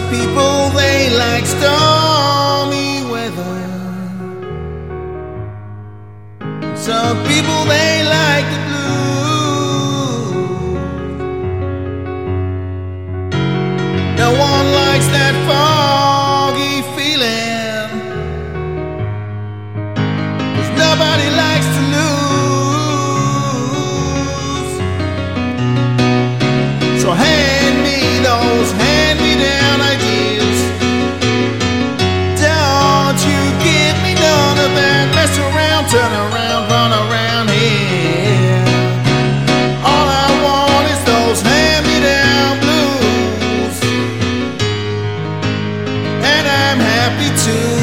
people they like stormy weather. Some people they like the blue. No one likes that foggy feeling, 'cause nobody likes to lose. So hand me those hand-me-down ideas. Don't you give me none of that mess around, turn around, run around here. All I want is those hand-me-down blues, and I'm happy to